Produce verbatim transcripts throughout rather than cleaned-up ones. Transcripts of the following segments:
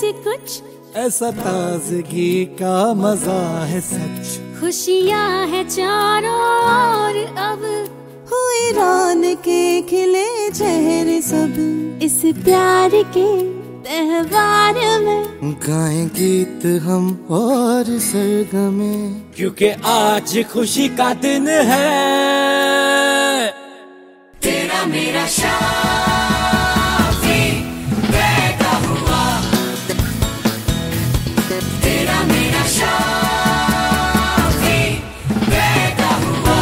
से कुछ ऐसा ताजगी का मजा है सच। खुशियाँ है चारों ओर अब, हुए रौनक के खिले चेहरे सब, इस प्यार के त्योहार में गाएं गीत हम और सरगमे, क्योंकि आज खुशी का दिन है। तेरा मेरा शाफी पैदा हुआ, तेरा मेरा शाफी पैदा हुआ।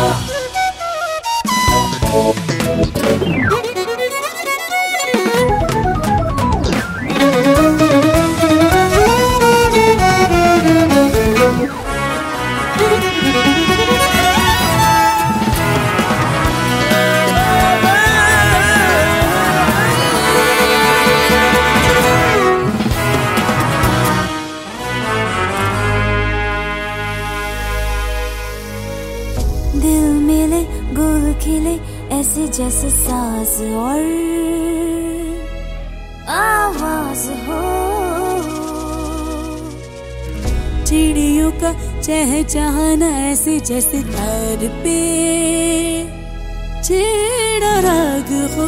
दिल मिले गुल खिले ऐसे जैसे साज और आवाज हो, चिड़ियों का चहचहाना ऐसे जैसे तार पे छेड़ा राग हो।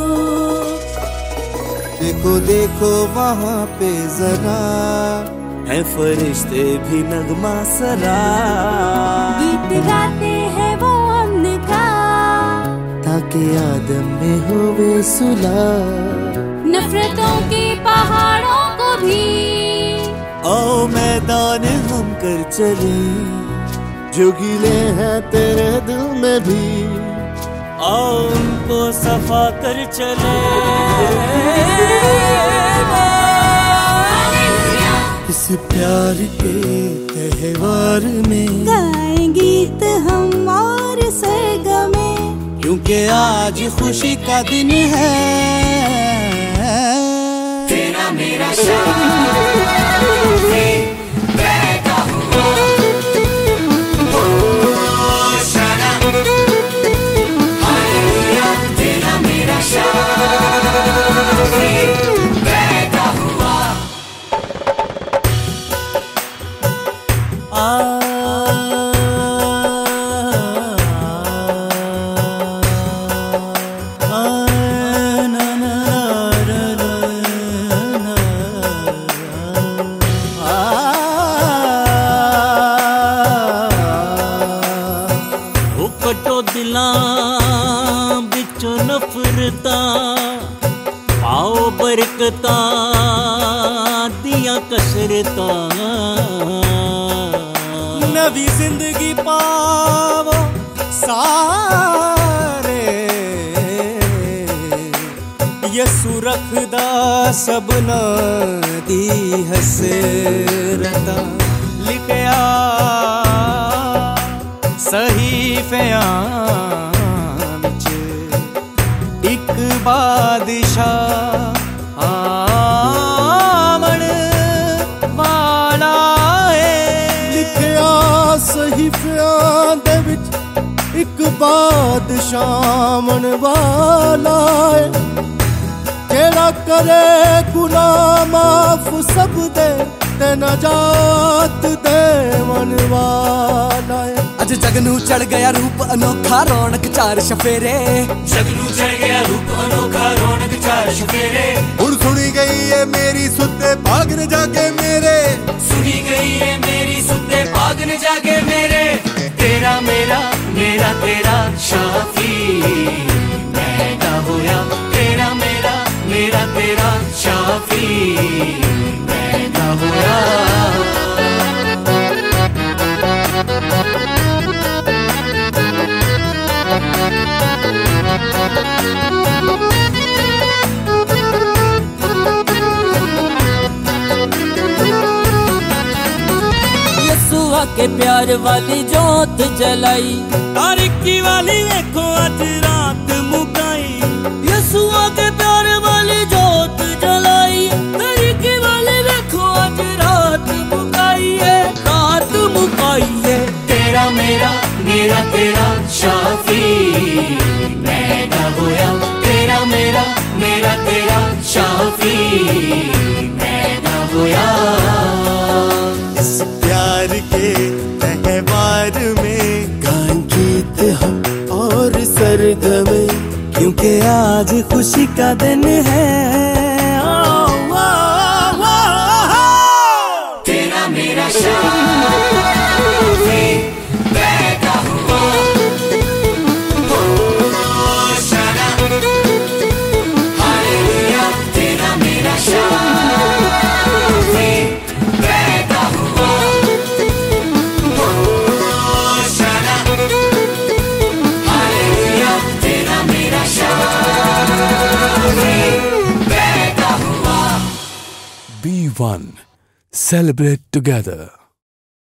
देखो देखो वहाँ पे जरा है फरिश्ते भी नगमा सरा, गीत गाते हैं वो हमने का, ताकि आदम में होवे सुलह। नफरतों के पहाड़ों को भी आओ मैदान हम कर चले, जो गिले हैं तेरे दिल में भी, आओ उनको सफा कर चले। इस प्यार के त्योहार में गाएं गीत हम और सरगमे, क्योंकि आज खुशी का दिन है। तेरा मेरा शाफी पैदा हुआ, होशाना हालेलुया। तेरा मेरा शाफी पैदा हुआ। आ कटो दिलां बिचों नफरतां, पाओ बरकतां दियां कसरतां, नवी जिंदगी पावो सारे, यसु रखदा सबना दी हसरतां, लिखया सहीफियां विच इक बादशाह आवन वाला है। लिखया सहीफियां दे विच इक बादशाह आवन वाला है, जेड़ा करे गुनाह माफ सब दे ते नजात देवन वाला है। अज जग नू चढ़ गया रूप अनोखा, रौनक चार शफेरे, जग नू चढ़ गया रूप अनोखा, रौनक चार शफेरे। हुण सुनी गई है मेरी सुते भागन जागे मेरे, सुनी गई है मेरी सुते भागन जागे मेरे। तेरा मेरा मेरा तेरा शाफी पैदा होया, तेरा मेरा मेरा तेरा शाफी पैदा होया। यसुआ के प्यार वाली जोत जलाई, तारीकी वाली देखो आज रात मुकाई। यसुआ के प्यार वाली जोत जलाई, तारीकी वाली देखो आज रात मुकाई है, रात मुकाई है। तेरा मेरा मेरा तेरा शाफी पैदा होया, तेरा मेरा मेरा तेरा शाफी पैदा होया। खोया। इस प्यार के त्योहार में गाएं गीत हम और सरगमे, क्योंकि आज खुशी का दिन है। ओ, ओ, ओ, ओ, तेरा मेरा शादी पैदा हुआ, हो शाना हालेलुया। तेरा मेरा शादी पैदा हुआ, हो शाना हालेलुया। तेरा मेरा शादी पैदा हुआ। Be one, celebrate together.